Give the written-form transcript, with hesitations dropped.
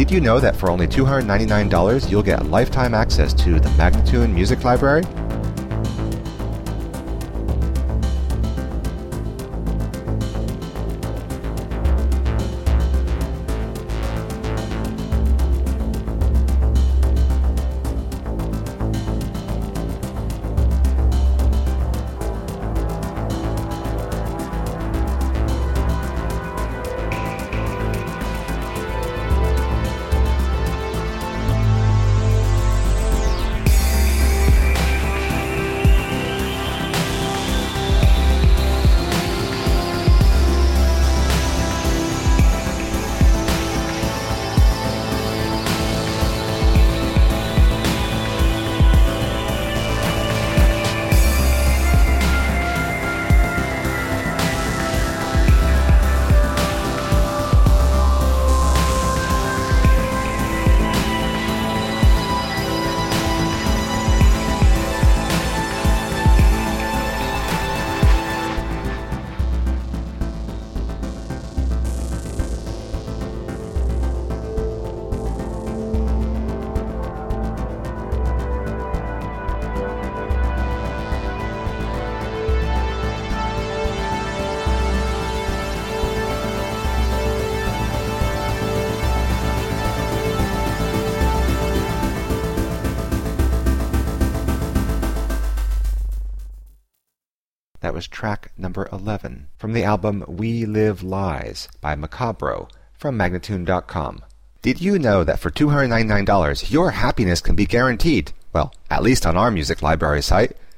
Did you know that for only $299 you'll get lifetime access to the Magnatune Music Library? That was track number 11 from the album We Live Lies by Macabro from Magnatune.com. Did you know that for $299 your happiness can be guaranteed? Well, at least on our music library site.